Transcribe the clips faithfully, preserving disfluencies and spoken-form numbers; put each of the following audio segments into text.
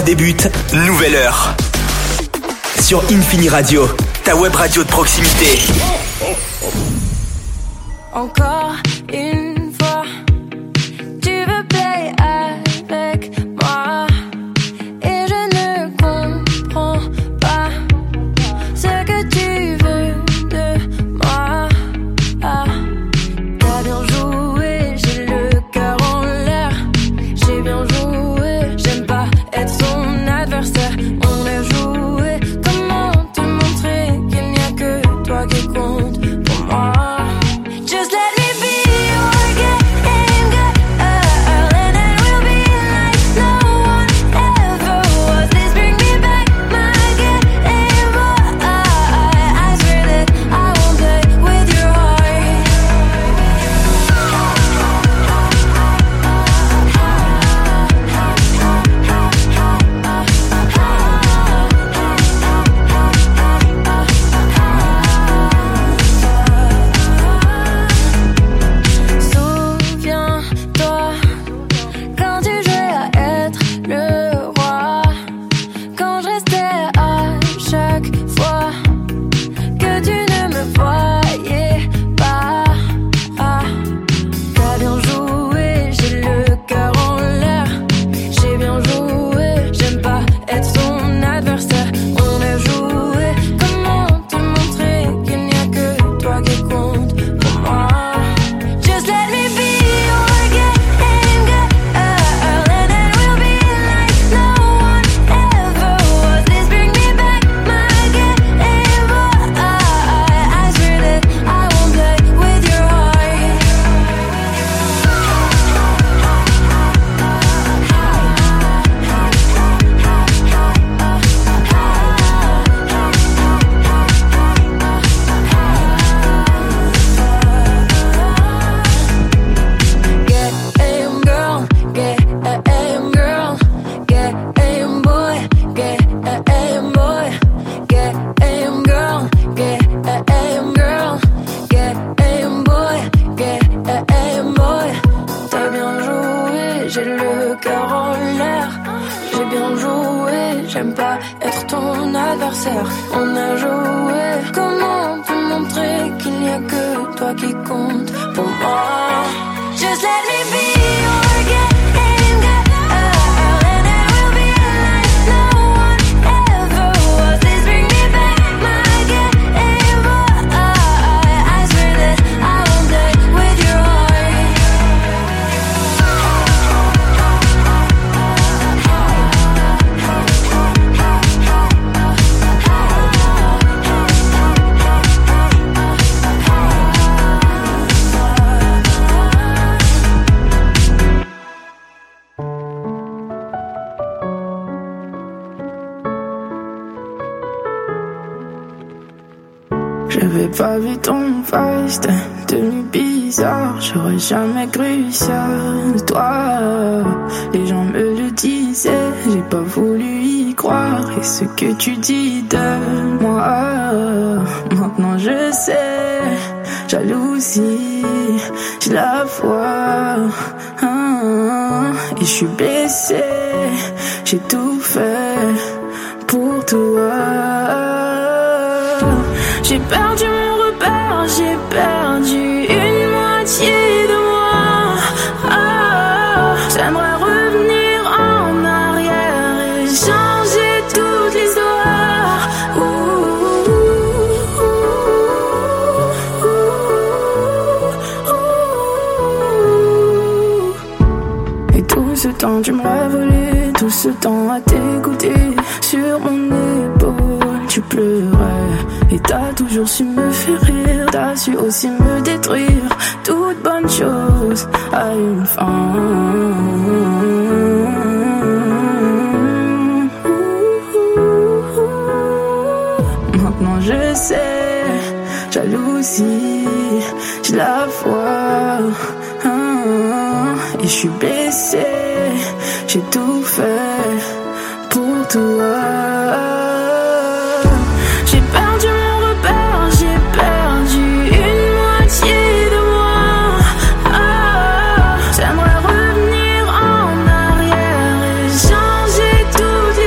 débute, nouvelle heure. Sur Infini Radio, ta web radio de proximité. Encore une fois, tu veux play avec moi et je ne comprends pas ce que tu veux de moi. Ah, t'as bien joué, j'ai le cœur en l'air. J'ai bien joué, j'aime pas être son adversaire. On a joué, comment te montrer qu'il n'y a que toi qui compte pour moi. Just let me be your game girl, and I will be like no one ever was. Please bring me back my game boy. I swear that I won't play with your heart. Souviens-toi quand tu jouais à être le roi, quand je restais à chaque fois que tu ne me voyais pas. Ah, t'as bien joué, j'ai le cœur en l'air. J'ai bien joué, j'aime pas être son adversaire. On a joué, comment te montrer qu'il n'y a que toi qui compte pour moi. Just let me be your game girl, and I will be like no one ever was. Please bring me back my game boy. I swear that I won't play with your heart. Game girl, game girl, game boy, game boy, game girl, game girl, game boy, game boy. T'as bien joué, j'ai le cœur en l'air. J'ai bien joué, j'aime pas être ton adversaire. On a joué, comment te montrer qu'il n'y a que toi qui compte pour moi. Just let me be your game girl, and I will be like no one ever was. Please bring me back my game boy. I swear that I won't play with your heart. J'avais pas vu ton face, t'es devenu bizarre. J'aurais jamais cru ça de toi. Les gens me le disaient, j'ai pas voulu y croire. Et ce que tu dis de moi, maintenant je sais. Jalousie, j'ai la foi, hein, et je suis blessé. J'ai tout fait pour toi. J'ai perdu mon repère, j'ai perdu une moitié de moi. Ah, j'aimerais revenir en arrière et changer toute l'histoire. Ouh, ouh, ouh. Et tout ce temps tu m'as volé, tout ce temps à t'écouter. Sur mon épaule tu pleurais et t'as toujours su me faire rire. T'as su aussi me détruire. Toute bonne chose a une fin. Maintenant je sais, jalousie, j'ai la foi, hein, et je suis blessé. J'ai tout fait pour toi. J'ai perdu mon repère, j'ai perdu une moitié de moi. Ah, j'aimerais revenir en arrière et changer toute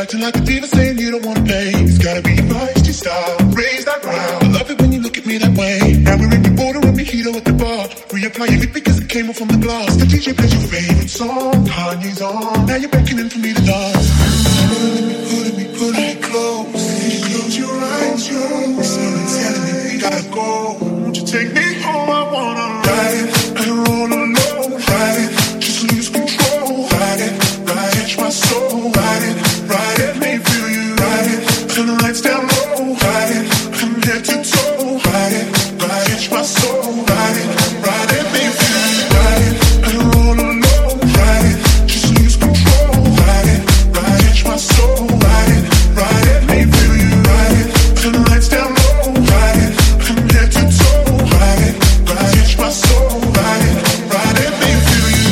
acting like a diva saying you don't wanna play. It's gotta be your feisty style, raise that ground. I love it when you look at me that way. Now we're in the border and we heat at the bar. Reapplying it because it came off from the glass. The D J plays your favorite song, Kanye's on. Now you're beckoning for me to dance. Pulling me, pulling me, pulling me close. Close your eyes, yo. Someone's telling me we gotta go. Won't you take me home? I wanna ride it and roll alone. Ride it, just lose control. Ride it, ride it, my soul. Ride it, ride it, make me feel you. Ride it, turn the lights down low. Ride it, from head to toe. Ride it, ride it, my soul. Ride it, ride it, make me feel you. Ride it and roll alone. Ride it, just lose control. Ride it, ride it, my soul. Ride it, ride it, make me feel you. Ride it, turn the lights down low. Ride it, from head to toe. Ride it, ride it, my soul. Ride it, ride it, make me feel you.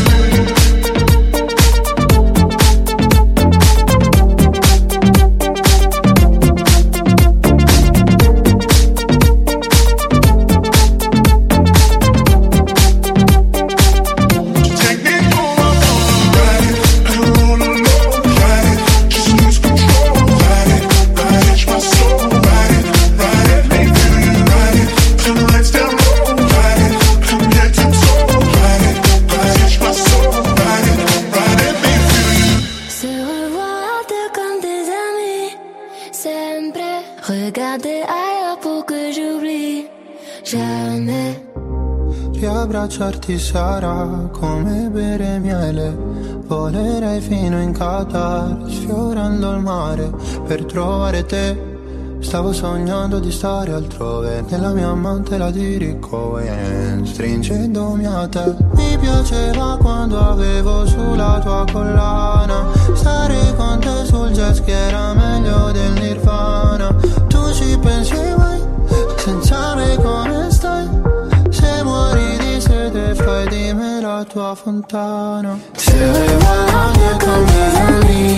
Take me home, I wanna ride it and roll alone. Ride it, just lose control. Ride it, ride it, my soul. Ride it, ride it, make me feel you. Ride it, turn the lights down low. Ride it, from head to toe. Ride it, ride it, my soul. Ride it, ride it, make me feel you. Se revoir deux comme des amis, sempre regarder ailleurs pour que j'oublie jamais. Riabbracciarti sarà come bere miele. Volerei fino in Qatar, sfiorando il mare per trovare te. Stavo sognando di stare altrove, nella mia amante la dirico e stringendomi a te. Mi piaceva quando avevo sulla tua collana, stare con te sul jet ski era meglio del Nirvana. Tu ci pensi mai, senza me come stai? Se muori di sete fai di me la tua fontana. Se revoir comme des amis,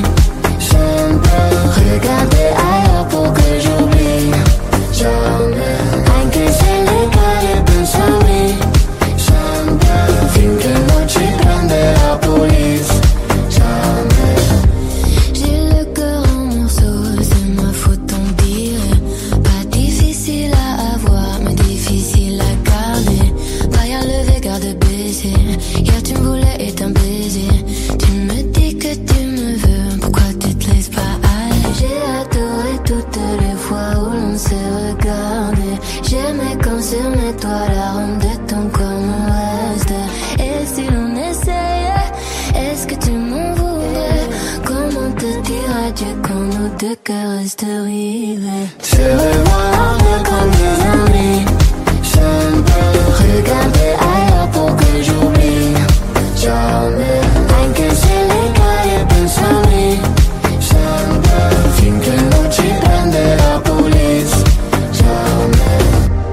sempre regarder ailleurs pour que j'oublie jamais. Anche se le cade pensami, sempre finché non ci prende la police. Jamais. J'ai le cœur en morceaux, c'est ma faute on dirait. Pas difficile à avoir, mais difficile à garder. Pas à lever, garde baiser. Hier tu me voulais et t'un baiser. Tu me dis que tu me veux, pourquoi tu te laisses pas aller? J'ai adoré toutes les fois où l'on s'est regardé. J'aimais quand sur mes toits l'arôme de ton corps me reste. Et si l'on essayait, est-ce que tu m'en voudrais? Comment te dire adieu quand nos deux cœurs restent rivés? Se revoir comme des amis, sempre regarder ailleurs pour que j'oublie jamais. Anche se le cade pensami, sempre finché non ci prende la police. Jamais.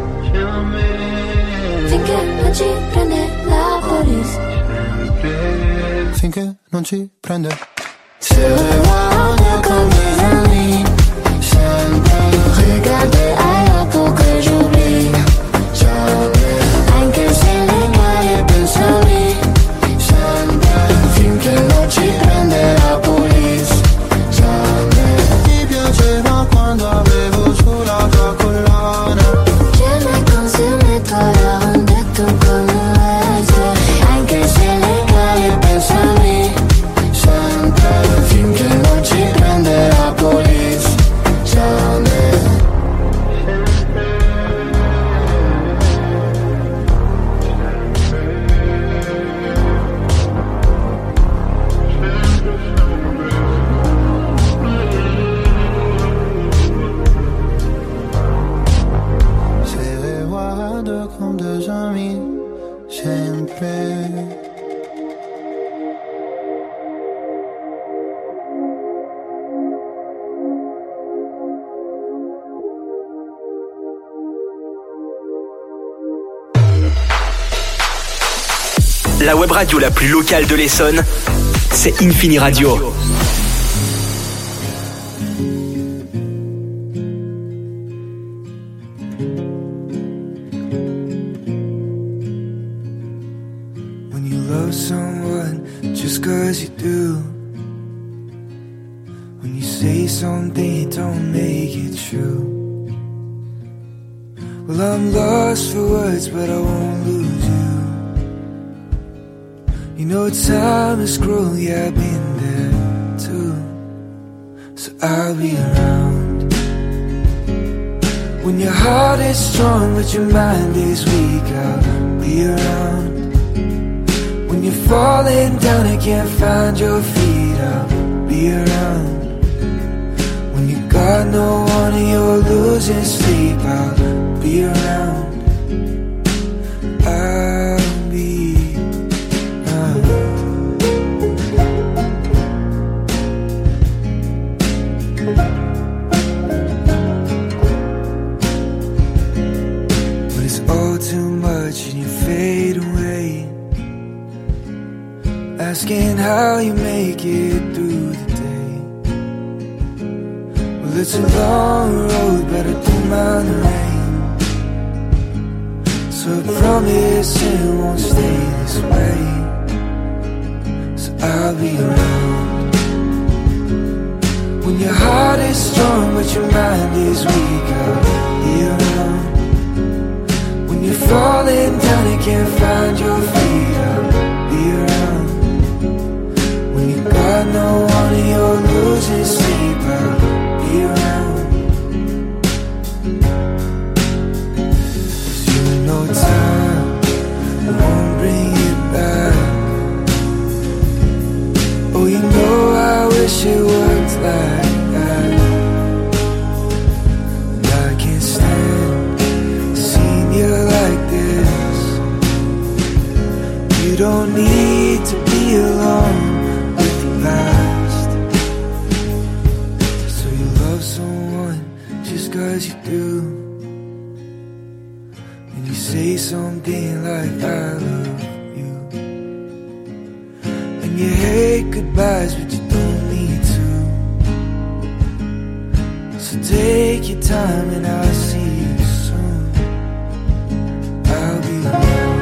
Finché non ci prende la police. Finché non ci prende. Se revoir comme des amis, sempre regarder ailleurs pour que j'oublie jamais. Anche se le cade pensami, sempre finché non ci prende la police. Jamais. Mi piaceva quando avevo sulla tua collana, J'aimais quand sur mes toits l'arôme de ton corps me reste. Anche se le cade pensami, sempre finché non ci prende la police. Jamais. se regarde comme des amis, sempre. La web radio la plus locale de l'Essonne, c'est Infini Radio. When you love someone just cause you do, when you say something, don't make it true. Well, I'm lost for words, but I won't lose you. You know time is cruel, yeah, I've been there too. So I'll be around when your heart is strong but your mind is weak. I'll be around when you're falling down and can't find your feet. I'll be around when you got no one and you're losing sleep. I'll be around. I'll be around. But it's all too much and you fade away, asking how you make it through the day. Well, it's a long road, but I don't mind the rain. So I promise it won't stay this way. So I'll be around when your heart is strong but your mind is weak. I'll be around when you're falling down and can't find your feet. I'll be around when you got no one and you're losing sleep. I'll be around. No time, I won't bring it back. Oh, you know I wish it worked like that. And I can't stand seeing you like this. You don't need to be alone with the past. So you love someone just 'cause you do. Say something like I love you, and you hate goodbyes but you don't need to. So take your time and I'll see you soon. I'll be around.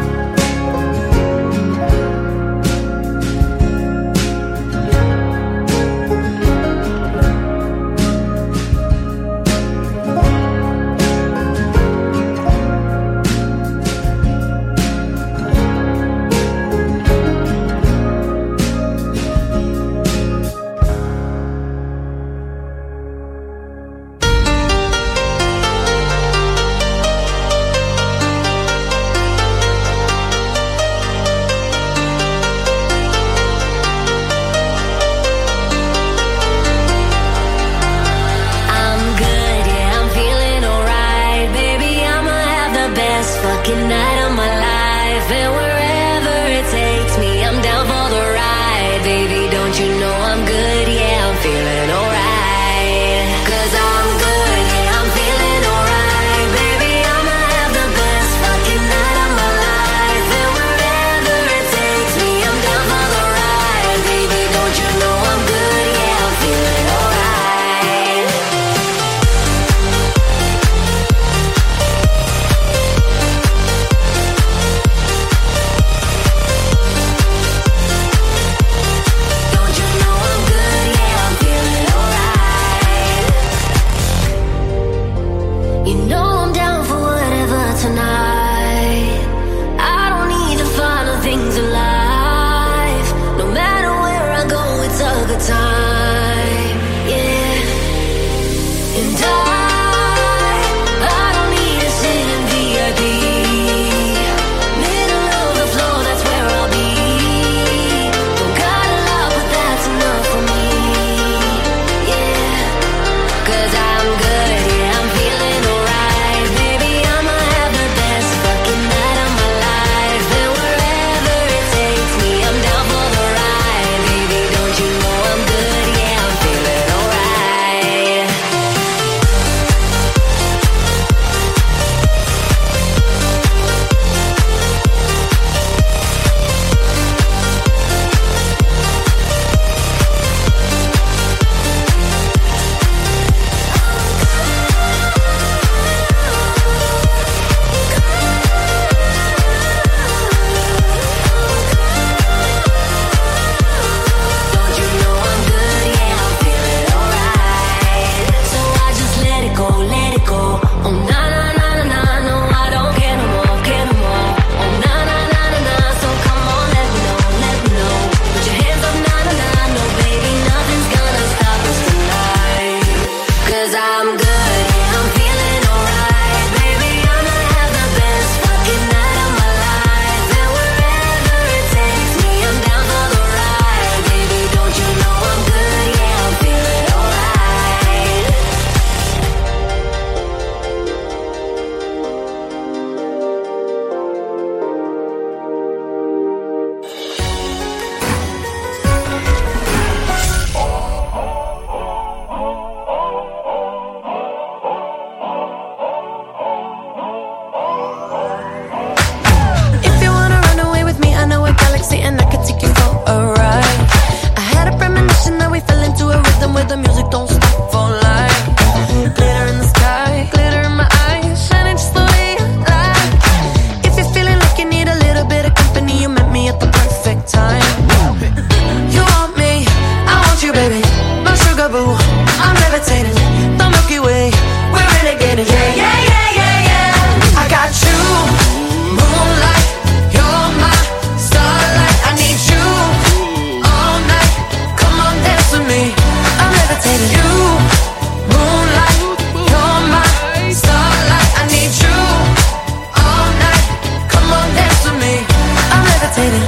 sexy and I could take you for a ride. I had a premonition that we fell into a rhythm where the music don't stop for life. Glitter in the sky, glitter in my eyes, shining just the way I like. If you're feeling like you need a little bit of company, you met me at the perfect time. You want me, I want you, baby, my sugar boo. I'm levitating, the Milky Way, we're renegading. Yeah, yeah, yeah, yeah, yeah. I got you, moonlight, you're my starlight. I need you all night. Come on, dance with me. I'm levitating. You, moonlight, you're my starlight. I need you all night. Come on, dance with me. I'm levitating.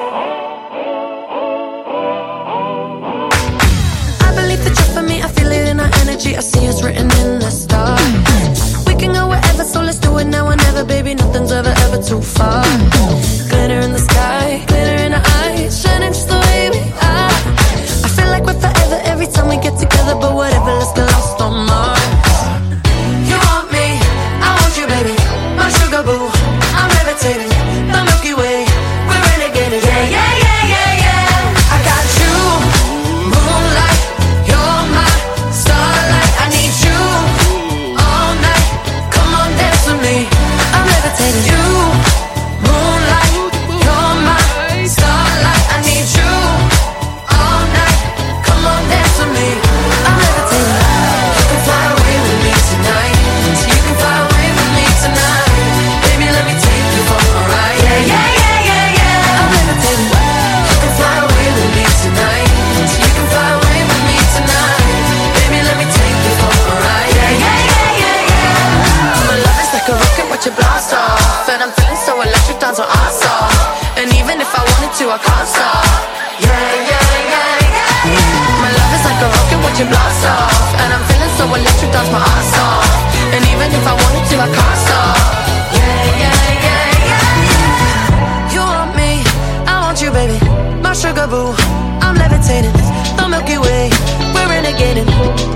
I believe that you're for me. I feel it in our energy. I see it's written in the stars. We can go wherever, so let's do it now or never, baby. Nothing's ever, ever too far. Glitter in the sky, glitter in our eyes, shining just the way we are. I feel like we're forever every time we get together, but whatever, let's get lost on Mars. You want me, I want you, baby, my sugar boo. I'm levitating, the Milky Way, we're renegading. Yeah, yeah, yeah, yeah, yeah. I got you, moonlight, you're my starlight. I need you all night. Come on, dance with me. I'm levitating. You, moonlight, you're my starlight. I need you all night. Come on, dance with me. I'm levitating. You can fly away with me tonight. You can fly away with me tonight. Baby, let me take you for a ride. Yeah, yeah, yeah, yeah, yeah. I'm levitating. You can fly away with me tonight. You can fly away with me tonight. Baby, let me take you for a ride. Yeah, yeah, yeah, yeah, yeah. My love is like a rocket, watch it blast off. And I'm feeling so electric, dance on our off. And even if I wanted to, I can't stop. Yeah, yeah, yeah, yeah. My love is like a rocket, watch it blast off. And I'm feeling so electric, dance my ass off. And even if I wanted to, I can't stop. Yeah, yeah, yeah, yeah. You want me, I want you, baby, my sugar boo. I'm levitating, the Milky Way, we're renegading.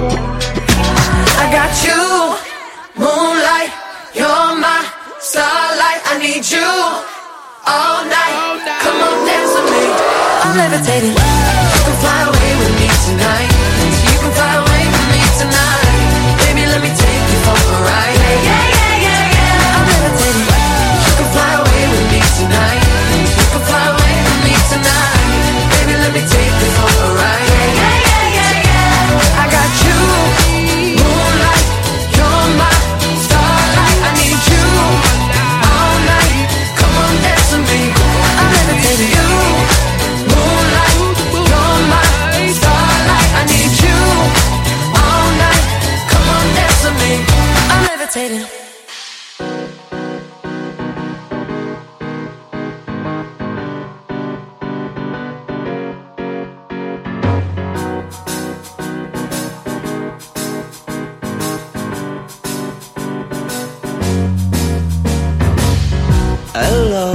I got you, moonlight, you're my starlight. I need you all night. Come on, dance with me. I'm levitating. You can fly away with me tonight. You can fly away with me tonight. Baby, let me take you for a ride. Yeah, yeah, yeah, yeah, yeah. I'm levitating. You can fly away with me tonight. You can fly away with me tonight. Baby, let me take you for a ride. Yeah, yeah, yeah, yeah, yeah. I got you, moonlight, you're my starlight. I need you all night. Come on, dance with me. I'm levitating. You, moonlight, you're my starlight. I need you all night. Come on, dance with me. I'm levitating. Hello,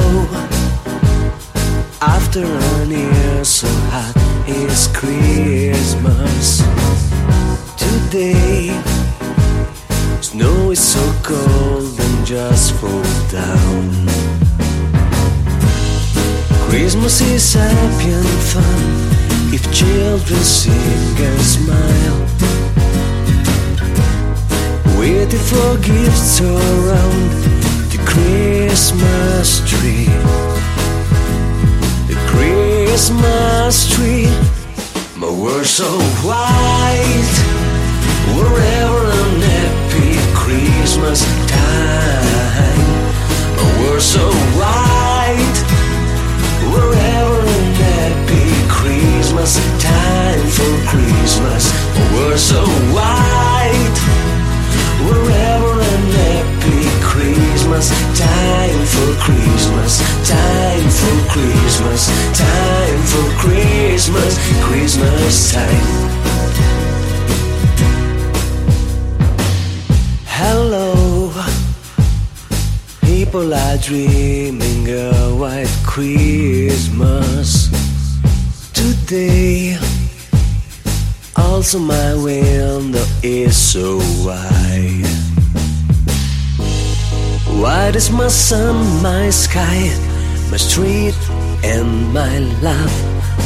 after a year so hot, it's Christmas. Today, snow is so cold and just fall down. Christmas is happy and fun if children sing and smile, waiting for gifts around the Christmas tree. The Christmas tree. My world's so white, wherever an happy Christmas time. My world's so white, wherever an happy Christmas time for Christmas. My world's so white, wherever an happy Christmas time for Christmas, time for Christmas, time for Christmas, Christmas time. Hello, people are dreaming a white Christmas today. Also my window is so wide. White is my sun, my sky, my street and my love.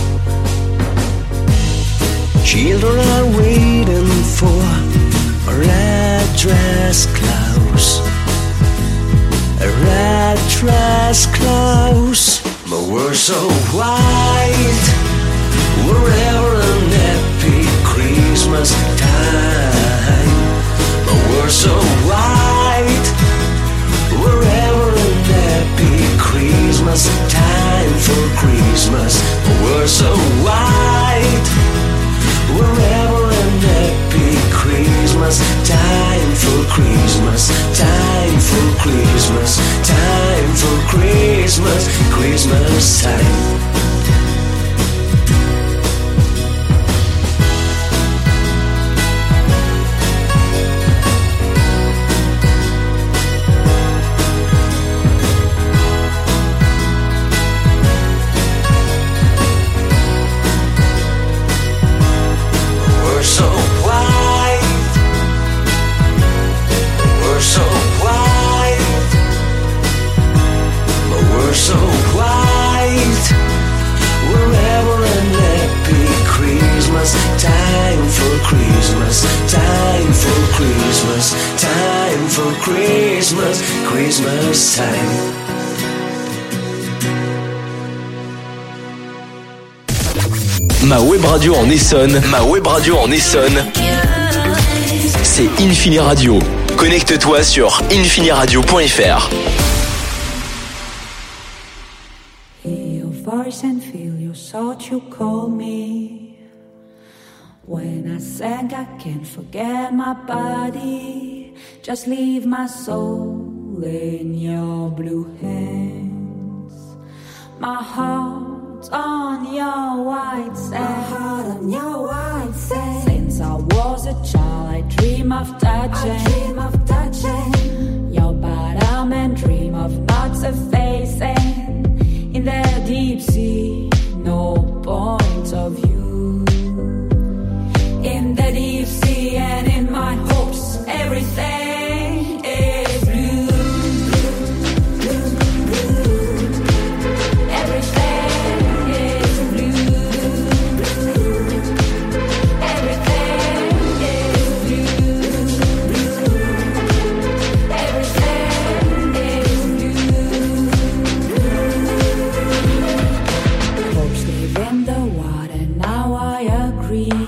Children are waiting for a red dress clothes, a red dress clothes. But we're so white, wherever an happy Christmas time. But we're so white, wherever an happy Christmas time for Christmas. But we're so white, wherever an happy Christmas time for Christmas, time for Christmas, time for Christmas, Christmas time. Time for Christmas, time for Christmas, time for Christmas, Christmas time. Ma web radio en Essonne, ma web radio en Essonne, c'est Infini Radio. Connecte-toi sur infiniradio point f r. Hear your voice and feel your thought, you call me. When I sang, I can't forget my body. Just leave my soul in your blue hands. My heart on your white sand. My heart on your white sand. Since I was a child, I dream of touching. I dream of touching your bottom and dream of not surfacing in the deep sea. No point of view. In the deep sea and in my hopes, everything is blue, blue, blue, blue. Everything is blue, blue. Everything is blue, blue. Everything is blue, blue. Hopes live in the water, now I agree.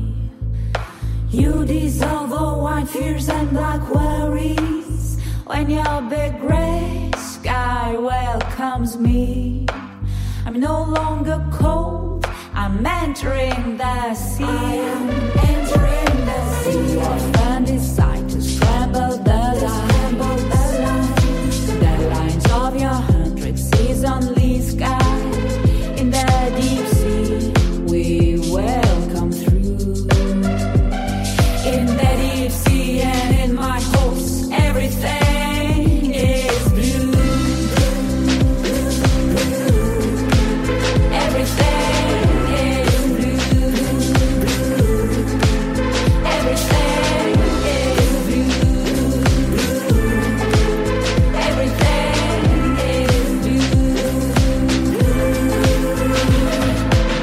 You dissolve all white fears and black worries when your big gray sky welcomes me. I'm no longer cold, I'm entering the sea. I am entering the sea. Often decide to scramble the line, the lines, the lines of your hundred seasonly sky. In the deep sea, we welcome through. In the deep sea and in my hopes, everything is blue, blue, blue. Everything is blue, blue. Everything is blue, blue. Everything is blue, blue.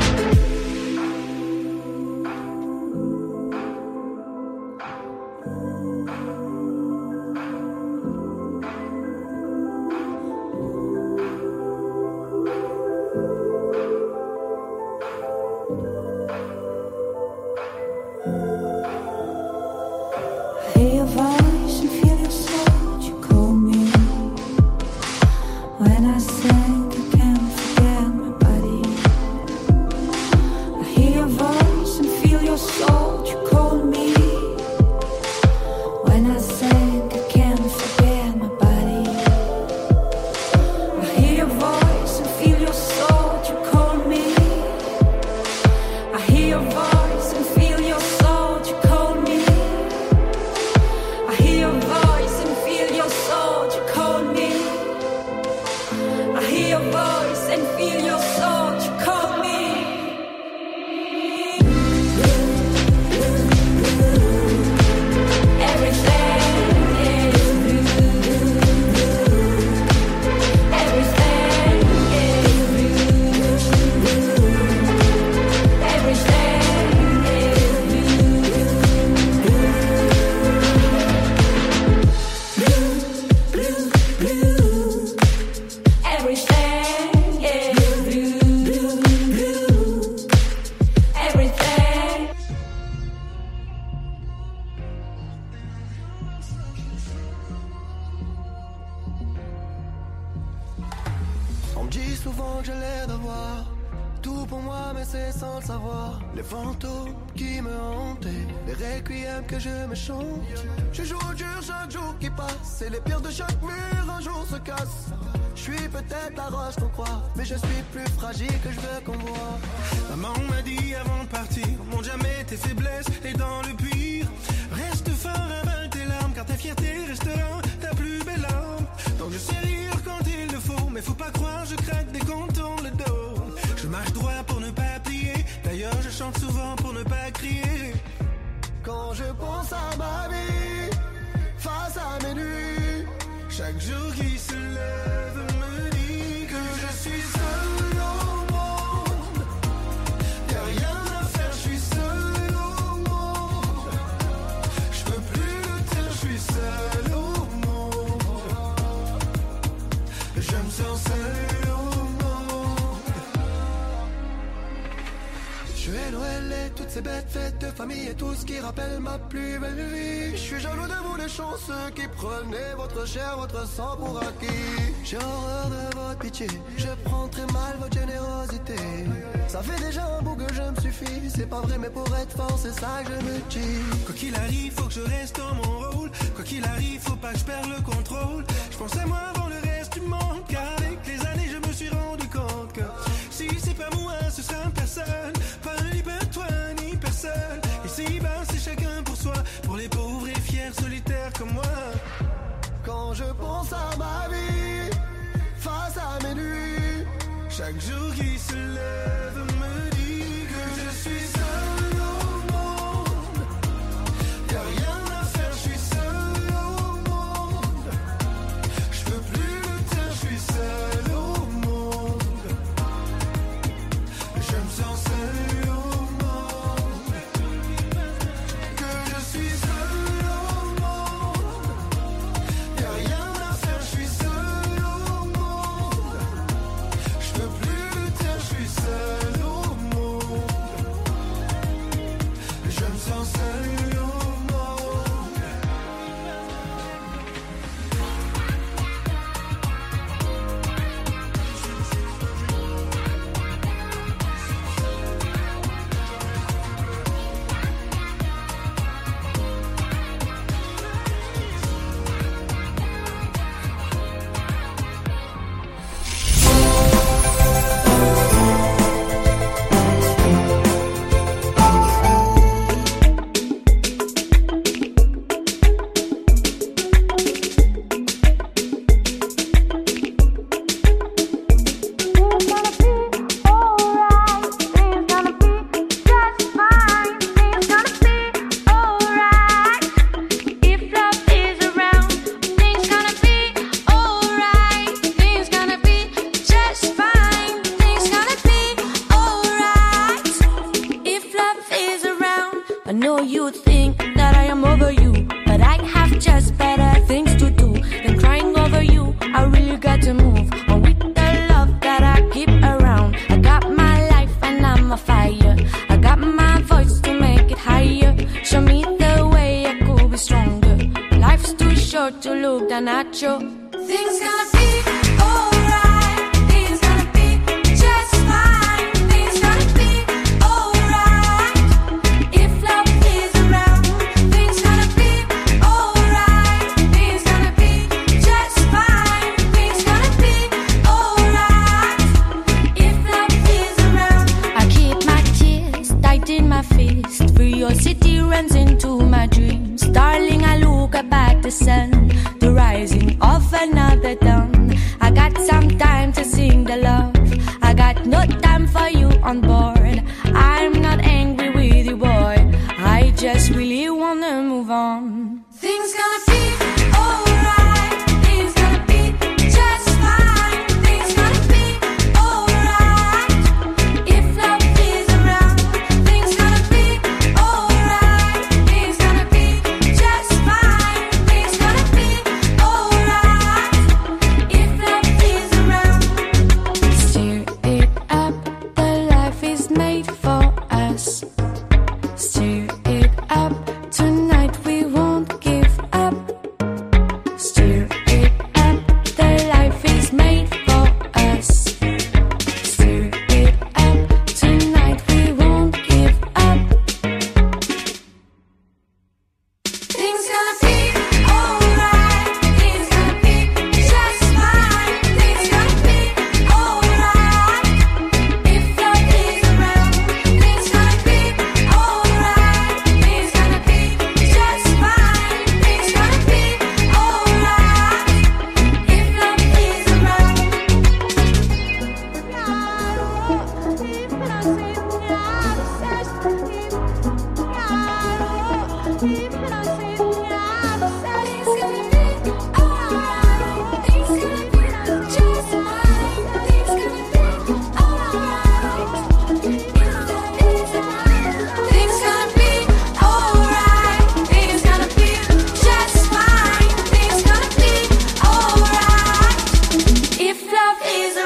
Hear your voice and feel your soul, you call me. When I sing, I can't forget my body. I hear your voice and feel your soul, you call me. When I sing, I can't forget my body. I hear your voice and feel your soul, you call me. I hear your voice and feel your soul, you call me. I hear your voice and feel your soul, you call me. I hear your voice and feel your soul, you call me. Everything is blue. Everything is blue. On me dit souvent que je l'ai d'avoir tout pour moi, mais c'est sans le savoir. Les fantômes qui me hantaient, les requiems que je me chante. Je joue au dur chaque jour qui passe, et les pierres de chaque mur un jour se cassent. Je suis peut-être la roche qu'on croit, mais je suis plus fragile que je veux qu'on voit. Maman m'a dit avant de partir, montre jamais tes faiblesses, et dans le pire, reste fort, avale tes larmes, car ta fierté restera ta plus belle arme. Donc je sais rire quand il le faut, mais faut pas croire, je craque dès qu'on tourne le dos. Je marche droit pour ne pas plier, d'ailleurs je chante souvent pour ne pas crier. Quand je pense à ma vie, face à mes nuits, chaque jour qui se lève me dit que je suis seul au monde. Y'a rien à faire, je suis seul au monde. Je peux plus le dire, je suis seul au monde. Je me sens seul au monde. Je vais Noël et toutes ces bêtes fêtes de famille et tout ce qui rappelle ma plus belle vie. Je suis jaloux de vous les chanceux qui prenez votre chair, votre sang pour acquis. J'ai horreur de votre pitié, je prends très mal votre générosité. Ça fait déjà un bout que je me suffis, c'est pas vrai mais pour être fort c'est ça que je me dis. Quoi qu'il arrive, faut que je reste dans mon rôle. Quoi qu'il arrive, faut pas que je perde le contrôle. Je pense à moi avant le reste du monde, car avec les années je me suis rendu compte que si c'est pas moi, ce sera personne. Pas ni pas toi ni personne. Ici ben c'est chacun pour soi, pour les pauvres et fiers solitaires comme moi. Quand je pense à ma vie, face à mes nuits, chaque jour qui se lève me dit que je suis seul au monde. Y'a rien à faire, je suis seul au monde. Je peux plus le dire, je suis seul au monde. Je me sens seul au monde. Que je suis seul au monde. Y'a rien à faire, je suis seul au monde. Je peux plus le dire, je suis seul au monde. Je me sens seul au monde. Nacho. Things gonna be alright. Things gonna be just fine. Things gonna be alright. If love is around, things gonna be alright. Things gonna be just fine. Things gonna be alright. If love is around, I keep my tears tight in my fist. Curiosity runs into my dreams. Darling, I look up at the sun, the rising of another dawn.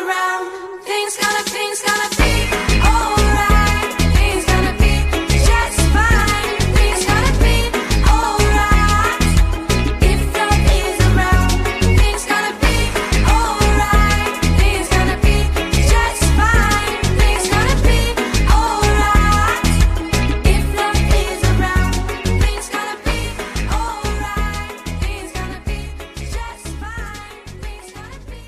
around. Things gonna, things gonna be alright. Things gonna be just fine. Things gonna be alright. If love is around. Things gonna be alright. Things gonna be just fine. Things gonna be alright. If love is around. Things gonna be alright. Things gonna be just fine. Things gonna be.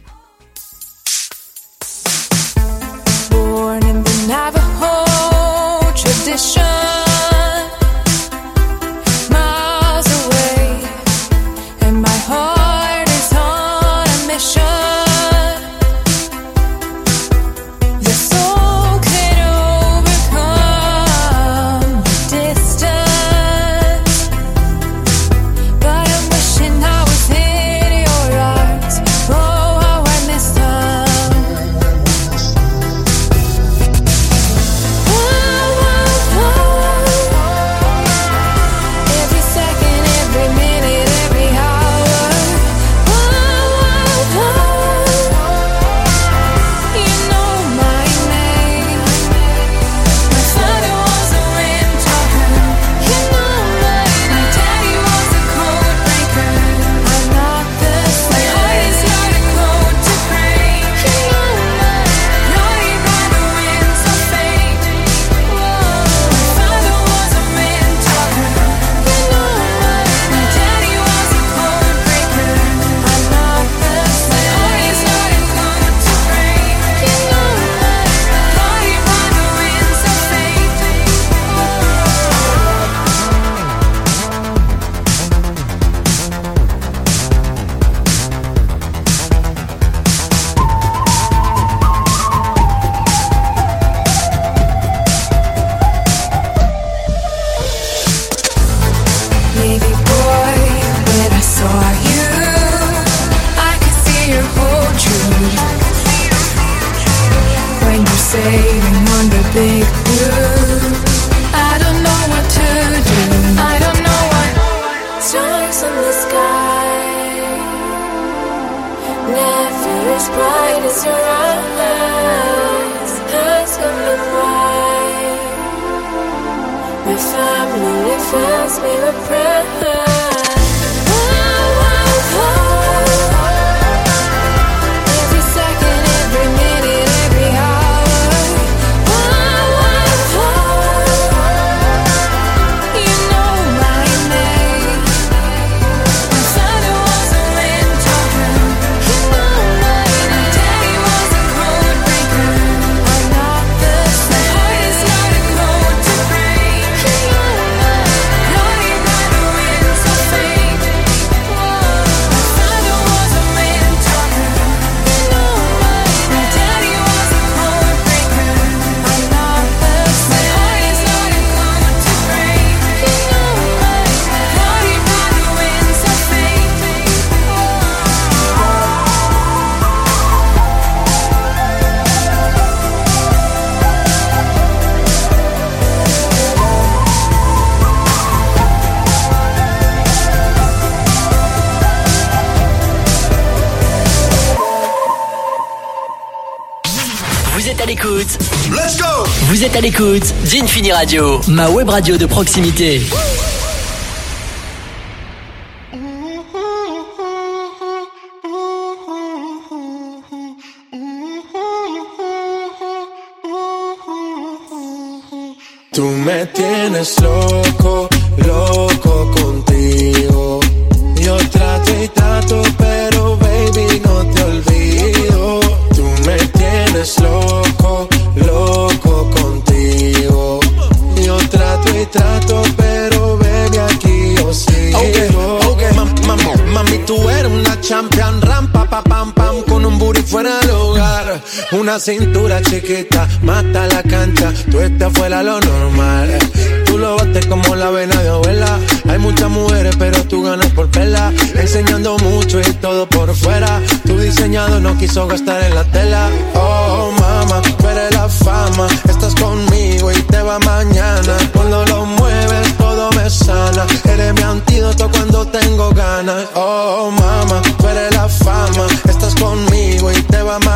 Born in the Navajo tradition, miles away, and my heart is on a mission. The soul can overcome the distance, but I'm wishing I was in your arms. Oh, how I miss them. Every second, every minute, every hour. You know my name. My father was a wind talker. You know mine. My daddy was a code breaker. I'm not the same. My heart is not a code to break. You know mine. Naughty by the winds of fate. Whoa. My father was a wind talker. You know mine. My daddy was a code breaker. I'm not the same. My heart is not a code to break. You know mine. Naughty by the winds of fate. Baby boy, when I saw you, I could see your whole truth. When you're sailing on the big blue, I don't know what to do. I don't know what. Stars in the sky, never as bright as your eyes. Ask me why. My family fills me with pride. Every second, every minute, every hour. You know my name. My father was a wind talker. You know mine. My daddy was a code breaker. I'm not the same. My heart is not a code to break. You know mine. Naughty by the winds of fate. Whoa. My father was a wind talker. You know mine. My daddy was a code breaker. I'm not the same. My heart is not a code to break. You know mine. Naughty by the winds of fate. Vous êtes à l'écoute. Let's go. Vous êtes à l'écoute d'Infini Radio, ma web radio de proximité. Tú me tienes loco, loco contigo. Yo trato y trato, pero baby no te olvido. Tú me tienes loco, loco contigo. Yo trato y trato, pero baby aquí yo sigo. Okay, okay, mam, mam, mami, tú eres una champion, rampa, pa, pam, pam, con un booty fuera del hogar. Una cintura chiquita, mata la cancha, tú estás fuera lo normal. Tú lo bates como la vena de abuela. Hay muchas mujeres, pero tú ganas por pela. Enseñando mucho y todo por fuera. Tu diseñado no quiso gastar en la tela. Oh, mama, tú eres la fama. Estás conmigo y te va mañana. Cuando lo mueves, todo me sana. Eres mi antídoto cuando tengo ganas. Oh, mama, tú eres la fama. Estás conmigo y te va mañana.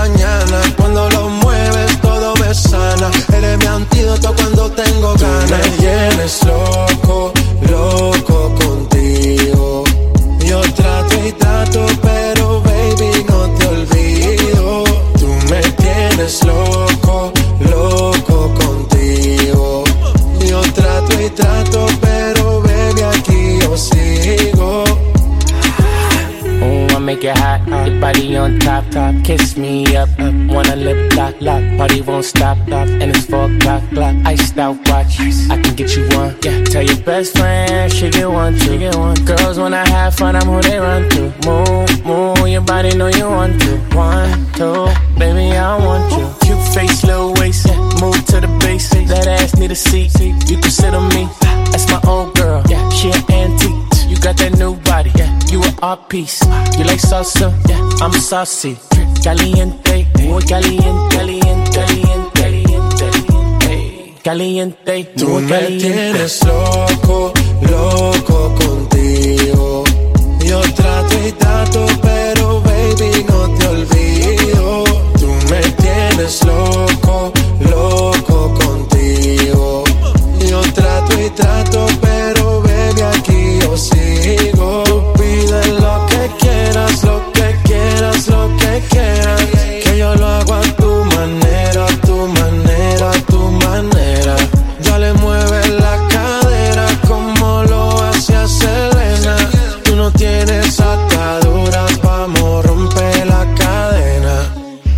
gana. Cuando lo mueves todo me sana. Eres mi antídoto cuando tengo ganas. Tú me tienes loco, loco contigo. Yo trato y trato, pero baby no te olvido. Tú me tienes loco, loco contigo. Yo trato y trato, pero baby aquí yo sigo. Oh, I make it hot, your body on top, top. Kiss me up, up. Wanna lip lock, lock. Party won't stop, stop. And it's four o'clock, clock. Iced out watch, I can get you one. Yeah, tell your best friend she get one, she get one. Girls when I have fun, I'm who they run to. Move, move, your body know you want to. One, two, baby I want you. Cute face, little waist, yeah. Move to the base. That ass need a seat, you can sit on me. That's my old girl, yeah. She an antique. You got that new body, yeah. You an art piece. You like salsa, yeah. I'm saucy. Caliente, muy caliente, caliente, caliente, caliente, caliente. Tú me tienes loco, loco contigo. Yo trato y trato, pero baby no te olvido. Tú me tienes loco, loco contigo. Yo trato y trato, pero baby aquí yo sigo. Tú pides lo que quieras, lo que quieras, lo que quieras. Que yo lo hago a tu manera, a tu manera, a tu manera. Dale, mueve la cadera como lo hacía Selena. Tú no tienes ataduras, vamos, rompe la cadena.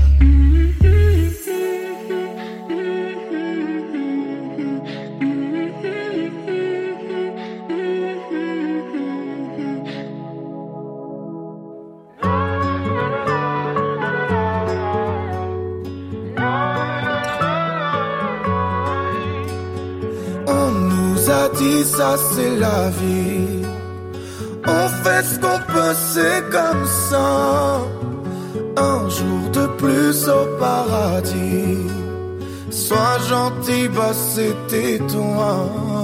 On nous a dit ça c'est la vie. On fait ce qu'on peut, c'est comme ça. Un jour de plus au paradis. Sois gentil, bah c'était toi.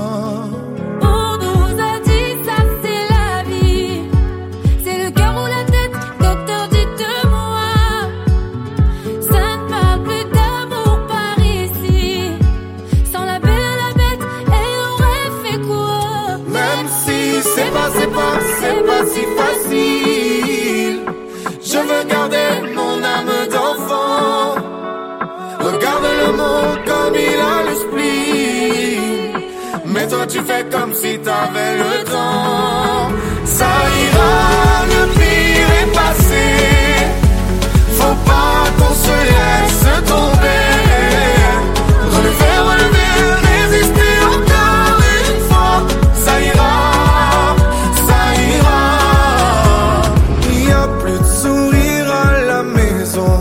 On nous a dit ça c'est la vie. C'est le cœur ou la tête, docteur dites-moi. Ça ne parle plus d'amour par ici. Sans la belle à la bête, elle aurait fait quoi? Même si c'est pas, c'est pas, c'est pas si facile. Je veux garder mon âme d'enfant. Regarde le monde comme il a le spleen. Mais toi tu fais comme si t'avais le temps. Ça ira, le pire est passé. Faut pas qu'on se laisse tomber. Relever, relever, résister encore une fois. Ça ira, ça ira. Il y a plus de sourire à la maison.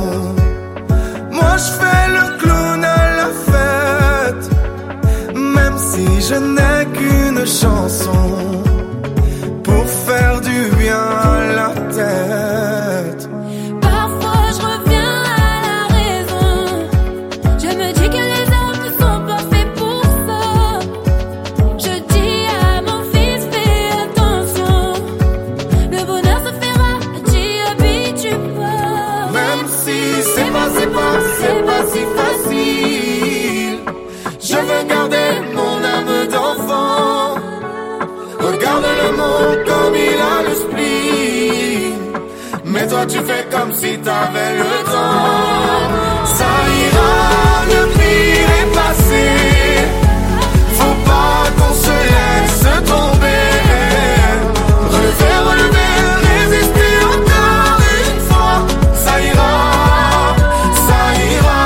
Moi je fais le clown à la fête. Même si je n'ai qu'une chanson pour faire du bien à la tête. Parfois je reviens à la raison. Je me dis que les hommes ne sont pas faits pour ça. Je dis à mon fils fais attention. Le bonheur se fera, t'y habitues pas. Même si c'est pas, c'est pas, c'est pas si facile. Je veux garder mon âme d'enfant. Regarde le monde comme il a le spleen. Mais toi tu fais comme si t'avais le temps. Ça ira, le pire est passé. Faut pas qu'on se laisse tomber. Relever, relever, résister encore une fois. Ça ira, ça ira.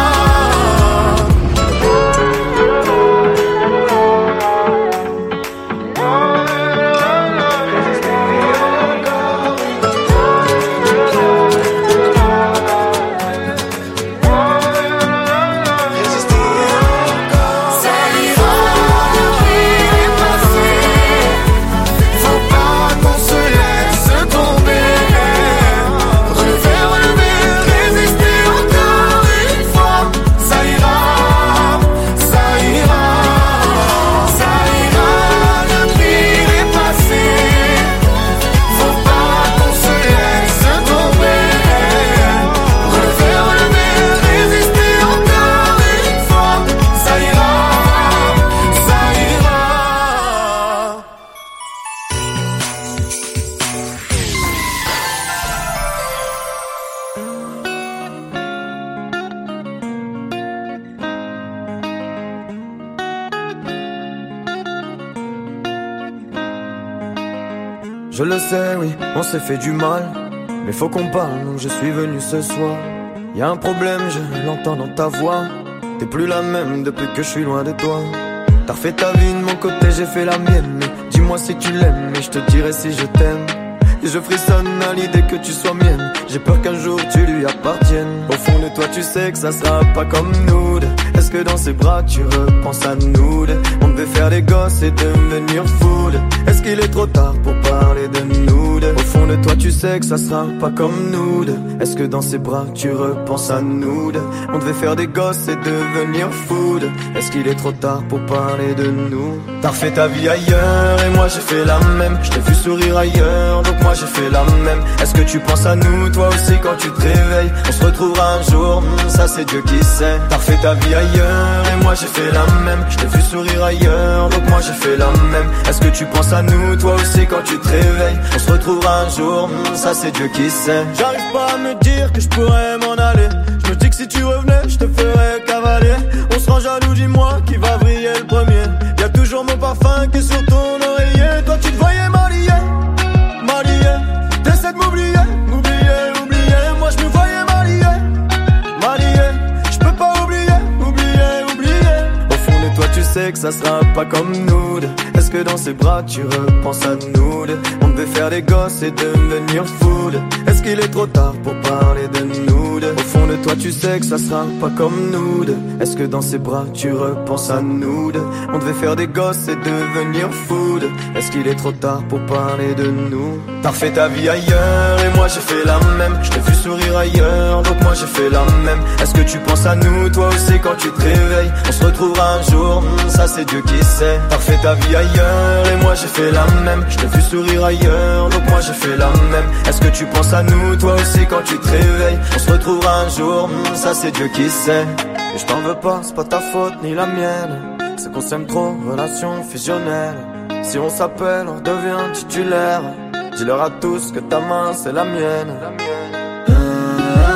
Je le sais, oui, on s'est fait du mal, mais faut qu'on parle, donc je suis venu ce soir. Y'a un problème, je l'entends dans ta voix. T'es plus la même depuis que je suis loin de toi. T'as refait ta vie de mon côté, j'ai fait la mienne. Mais dis-moi si tu l'aimes, et je te dirai si je t'aime. Et je frissonne à l'idée que tu sois mienne. J'ai peur qu'un jour tu lui appartiennes. Au fond de toi tu sais que ça sera pas comme nous deux. Est-ce que dans ses bras tu repenses à nous deux? On devait faire des gosses et devenir fous. Est-ce qu'il est trop tard pour parler de nous deux? Au fond de toi tu sais que ça sera pas comme nous deux. Est-ce que dans ses bras tu repenses à nous deux? On devait faire des gosses et devenir fous. Est-ce qu'il est trop tard pour parler de nous? T'as refait ta vie ailleurs et moi j'ai fait la même. Je t'ai vu sourire ailleurs donc moi j'ai fait la même. Est-ce que tu penses à nous toi aussi quand tu te réveilles? On se retrouvera un jour, hmm, ça c'est Dieu qui sait. T'as refait ta vie ailleurs et moi j'ai fait la même. Je t'ai vu sourire ailleurs donc moi j'ai fait la même. Est-ce que tu penses à nous toi aussi quand tu te réveilles? On se retrouvera un jour, hmm, ça c'est Dieu qui sait. J'arrive pas à me dire que je pourrais m'en aller. Je me dis que si tu revenais je te ferais cavaler. On se rend jaloux, dis-moi qui va briller le premier. Y'a toujours mon parfum qui est sur ton oreiller. Toi tu te voyais m'allier, m'allier. T'essaies de m'oublier, m'oublier, oublier. Moi je me voyais m'allier, m'allier. Je peux pas oublier, oublier, oublier. Au fond de toi tu sais que ça sera pas comme nous deux. Est-ce que dans ses bras tu repenses à nous deux? On devait faire des gosses et devenir fous. Est-ce qu'il est trop tard pour parler de nous deux? Au fond de toi tu sais que ça sera pas comme nous deux. Est-ce que dans ses bras tu repenses à nous deux? On devait faire des gosses et devenir fous. Est-ce qu'il est trop tard pour parler de nous? T'as refait ta vie ailleurs et moi j'ai fait la même. Je t'ai vu sourire ailleurs donc moi j'ai fait la même. Est-ce que tu penses à nous toi aussi quand tu te réveilles? On se retrouvera un jour, hmm, ça c'est Dieu qui sait. T'as refait ta vie ailleurs et moi j'ai fait la même. Je t'ai vu sourire ailleurs donc moi j'ai fait la même. Est-ce que tu penses à nous toi aussi quand tu te réveilles? On se retrouvera un jour, hmm, ça c'est Dieu qui sait. Et je t'en veux pas, c'est pas ta faute ni la mienne. C'est qu'on s'aime trop, relation fusionnelle. Si on s'appelle, on devient titulaire. Dis-leur à tous que ta main c'est la mienne. Ah, ah,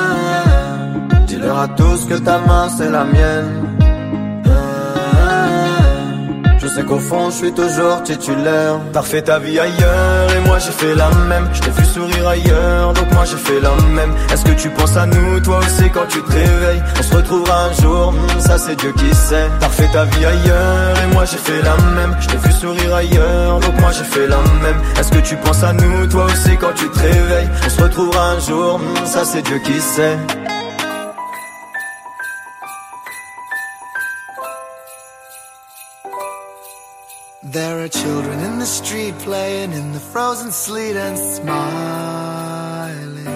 ah. Dis-leur à tous que ta main c'est la mienne. Je sais qu'au fond je suis toujours titulaire. T'as refait ta vie ailleurs et moi j'ai fait la même. Je t'ai vu sourire ailleurs donc moi j'ai fait la même. Est-ce que tu penses à nous toi aussi quand tu te réveilles? On se retrouvera un jour, hmm, ça c'est Dieu qui sait. T'as refait ta vie ailleurs et moi j'ai fait la même. Je t'ai vu sourire ailleurs donc moi j'ai fait la même. Est-ce que tu penses à nous toi aussi quand tu te réveilles? On se retrouvera un jour, hmm, ça c'est Dieu qui sait. There are children in the street playing in the frozen sleet and smiling,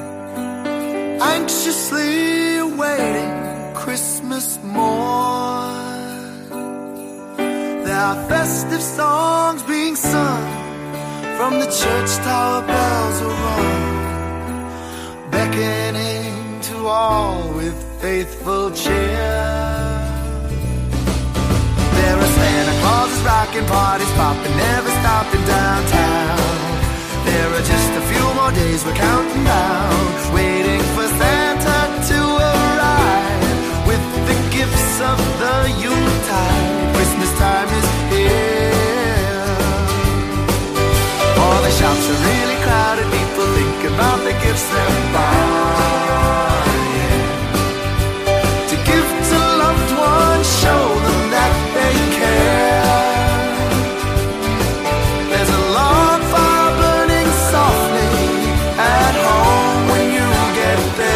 anxiously awaiting Christmas morn. There are festive songs being sung from the church tower, bells are rung, beckoning to all with faithful cheer. There are Santa Clauses rocking, parties popping, never stopping downtown. There are just a few more days we're counting down, waiting for Santa to arrive with the gifts of the Yuletide. Christmas time is here. All the shops are really crowded, people think about the gifts they're buying. To give to loved ones, show them that they care. There's a log fire burning softly at home when you get there.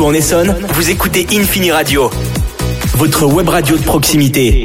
partout en Essonne, vous écoutez Infini Radio, votre web radio de proximité.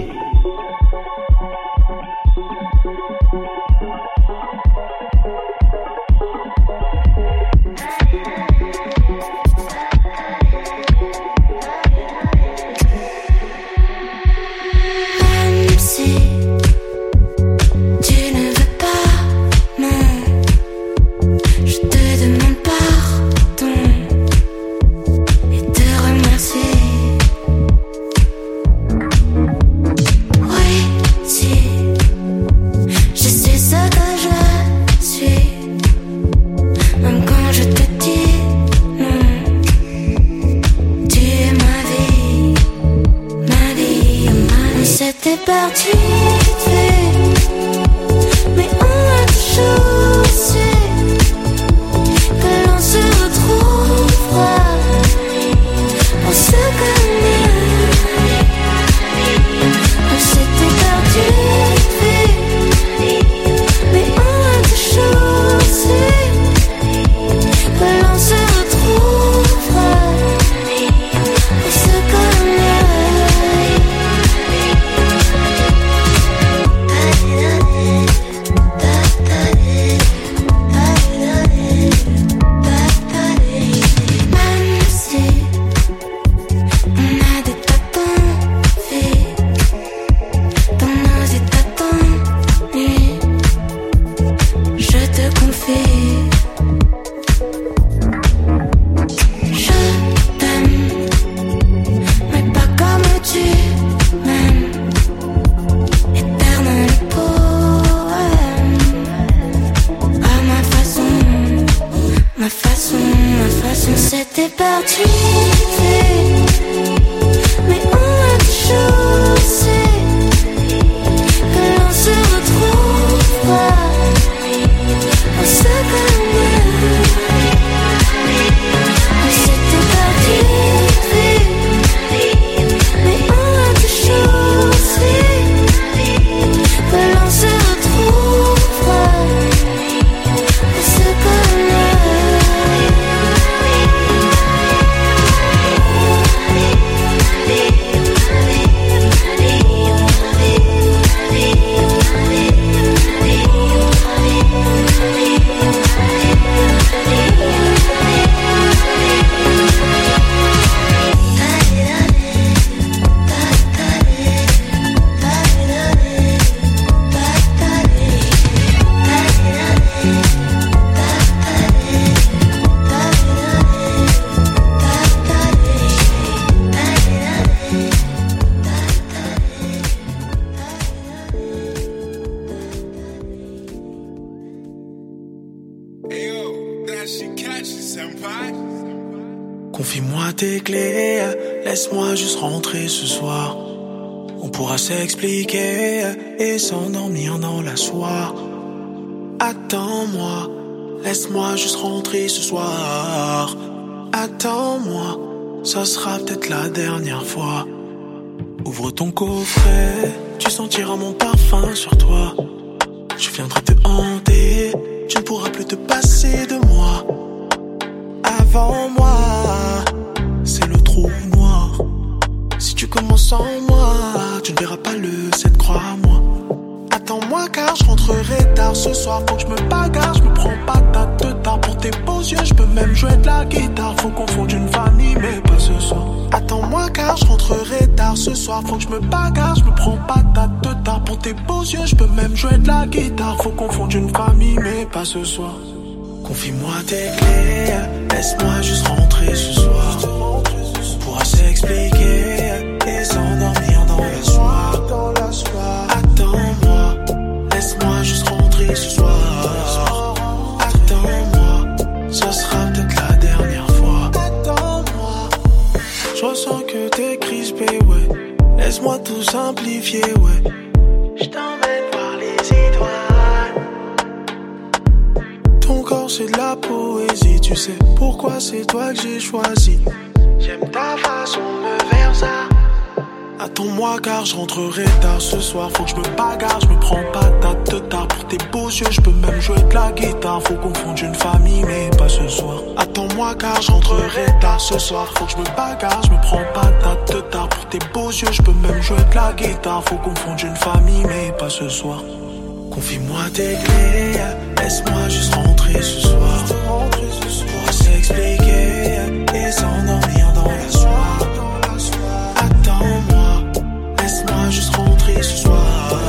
Confie-moi tes clés, laisse-moi juste rentrer ce soir. On pourra s'expliquer et s'endormir dans la soie. Attends-moi, laisse-moi juste rentrer ce soir. Attends-moi, ça sera peut-être la dernière fois. Ouvre ton coffret, tu sentiras mon parfum sur toi. Je viendrai te hanter, tu ne pourras plus te passer de moi. Avant moi, c'est le trou noir. Si tu commences en moi, tu ne verras pas le sept, crois-moi. Attends-moi car je rentrerai tard ce soir. Faut que je me bagarre, je me prends pas ta tête tard. Pour tes beaux yeux, je peux même jouer de la guitare. Faut confondre une famille, mais pas ce soir. Attends-moi car je rentrerai tard ce soir. Faut que je me bagarre, je me prends pas ta tête tard. Pour tes beaux yeux, je peux même jouer de la guitare. Faut confondre une famille, mais pas ce soir. Confie-moi tes clés, laisse-moi juste rentrer ce soir. On pourra s'expliquer et s'endormir dans la soie. Attends-moi, laisse-moi juste rentrer ce soir. Attends-moi, ça sera peut-être la dernière fois. Attends-moi, je ressens que t'es crispé, ouais. Laisse-moi tout simplifier, ouais. Je t'emmène voir les étoiles. Ton corps c'est de la poésie, tu sais pourquoi c'est toi que j'ai choisi. J'aime ta façon de faire ça. Attends-moi car je rentrerai tard ce soir. Faut que je me bagarre, je me prends pas ta de tard. Pour tes beaux yeux, je peux même jouer de la guitare. Faut qu'on fonde une famille, mais pas ce soir. Attends-moi car je rentrerai tard ce soir. Faut que je me bagarre, je me prends pas ta de tard. Pour tes beaux yeux, je peux même jouer de la guitare. Faut qu'on fonde une famille, mais pas ce soir. Confie-moi tes clés, laisse-moi juste rentrer ce soir. Pour s'expliquer et s'endormir dans la soirée. Attends-moi, laisse-moi juste rentrer ce soir.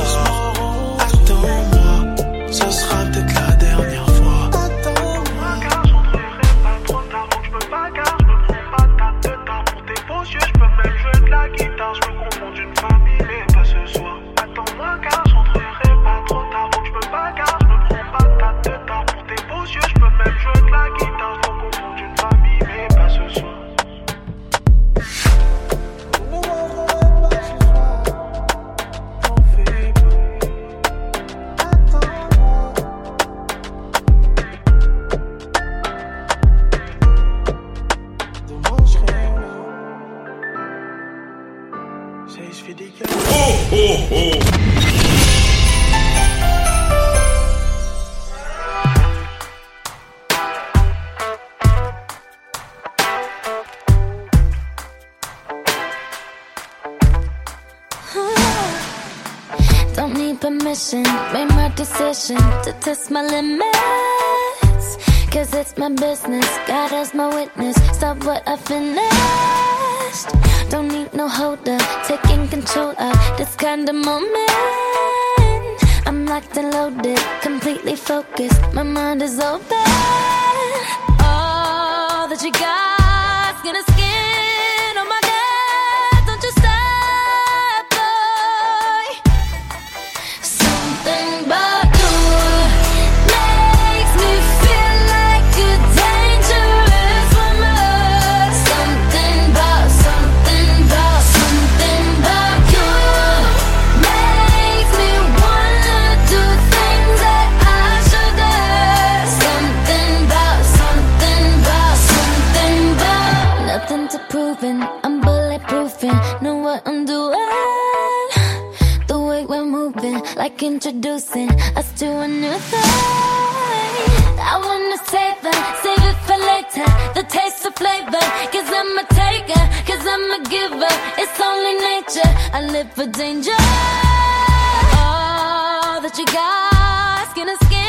Attends-moi, ce sera peut-être la dernière fois. Attends-moi, car je rentrerai pas trop tard. Faut que je me bagarre, je me prends pas ta de tard. Pour tes beaux yeux, je peux même jouer de la guitare. Je me confonds d'une famille, mais pas ce soir. Attends-moi, car je rentrerai pas trop tard. Faut que je me bagarre, je me prends pas ta de tard. Pour tes beaux yeux, je peux même jouer de la guitare. Je me confonds d'une famille, mais pas ce soir. Oh, oh, oh. Don't need permission, made my decision to test my limits. Cause it's my business, God as my witness. Stop what I finished. Don't need no holder, taking control of this kind of moment. I'm locked and loaded, completely focused, my mind is open. All that you got's gonna skin on my neck. Don't you stop, boy. Something about you makes me feel like a dangerous woman. Something about, something about, something about you makes me wanna do things that I shouldn't. Something about, something about, something about. Nothing to proving, I'm bulletproofing, know what I'm doing. The way we're moving, like introducing us to a new thing. I wanna save it, save it for later. The taste of flavor, cause I'm a taker, cause I'm a giver. It's only nature, I live for danger. All that you got's gonna skin